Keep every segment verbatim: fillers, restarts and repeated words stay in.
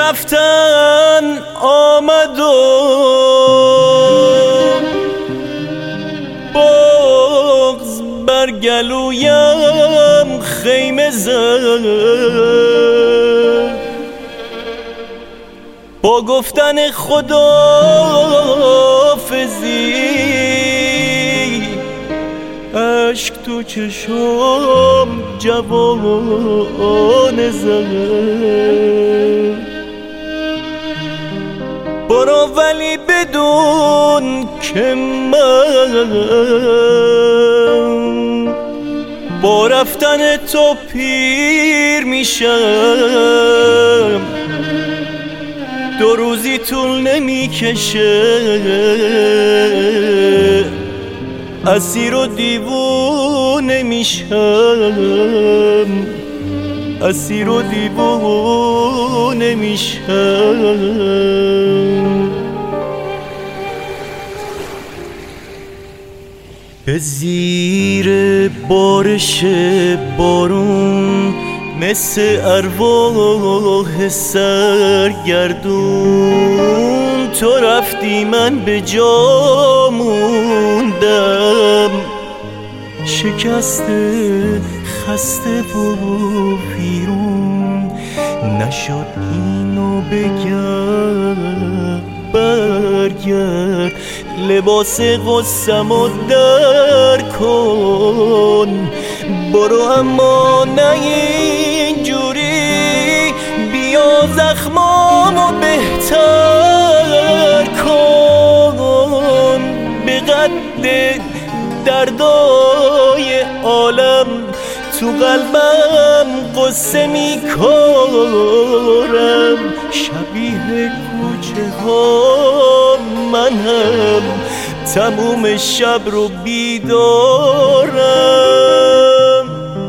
رفتن آمد و بغض بر گلویم خیمه زد. با گفتن خداحافظی اشک تو چشم جوانه زد. برو ولی بدون که من با رفتن تو پیر میشم. دو روزی طول نمیکشه اسیر و دیوونه میشم. اسیر و دیوونه میشم. به زیر بارش بارون مثل ارواح سرگردون تو رفتی من به جا موندم. شکسته خسته و پیرون نشد اینو بگم. برگرد لباس غصه‌مو در کن. برو اما نه اینجوری، بیا زخمامو بهتر کن. به قد دردای عالم تو قلبم قصه میکنم. شبیه کوچه ها منم، تموم شب رو بیدارم.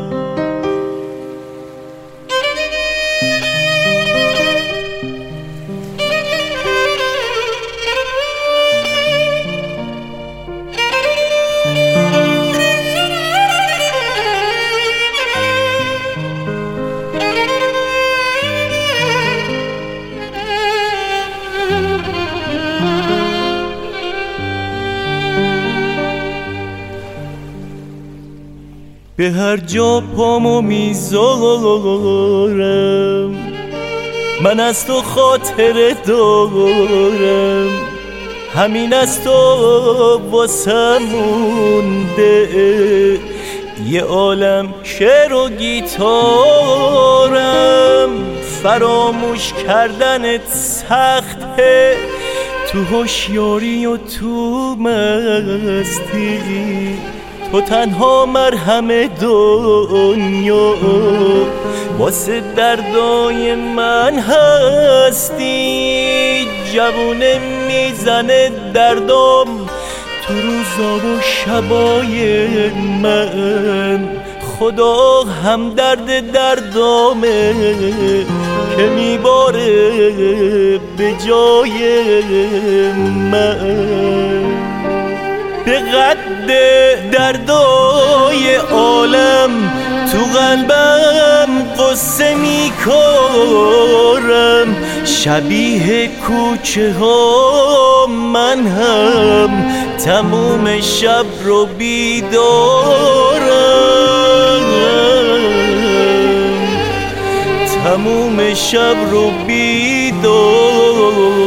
به هر جا پامو میذارم من از تو خاطره دارم. همین از تو واسه مونده یه عالم شعر و گیتارم. فراموش کردنت سخته تو هوشیاری و تو مستی. تو تنها مرهم دنیا واسه دردای من هستی. جوونه میزنه دردم تو روزا و شبای من. خدا هم درد دردامه که میباره به جای من. به قد دردای عالم تو قلبم قصه میکنم. شبیه کوچه ها من هم تموم شب رو بیدارم. تموم شب رو بیدارم.